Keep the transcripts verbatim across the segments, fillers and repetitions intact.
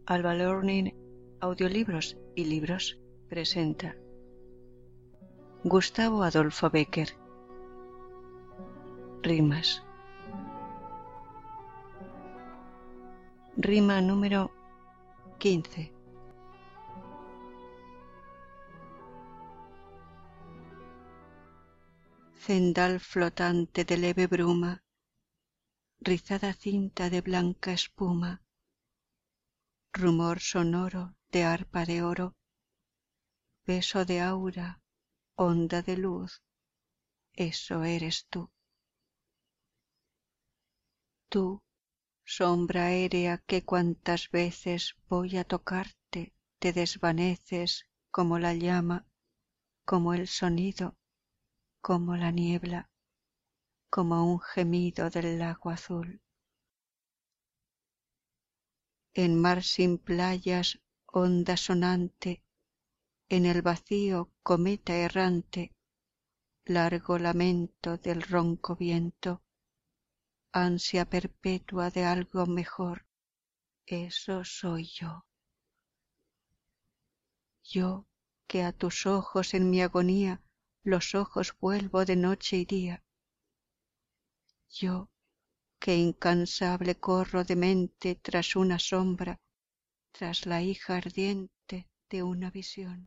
Alba Learning Audiolibros y Libros presenta Gustavo Adolfo Bécquer. Rimas. Rima número quince. Cendal flotante de leve bruma, rizada cinta de blanca espuma, rumor sonoro de arpa de oro, beso de aura, onda de luz, eso eres tú. Tú, sombra aérea que cuantas veces voy a tocarte, te desvaneces como la llama, como el sonido, como la niebla, como un gemido del lago azul. En mar sin playas, onda sonante, en el vacío cometa errante, largo lamento del ronco viento, ansia perpetua de algo mejor, eso soy yo. Yo que a tus ojos en mi agonía los ojos vuelvo de noche y día. Yo que incansable corro de mente tras una sombra, tras la hija ardiente de una visión.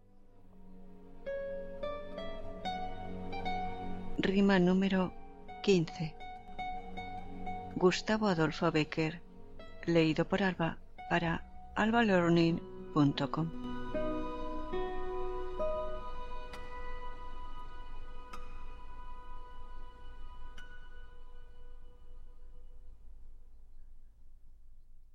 Rima número quince. Gustavo Adolfo Bécquer, leído por Alba para alba learning punto com.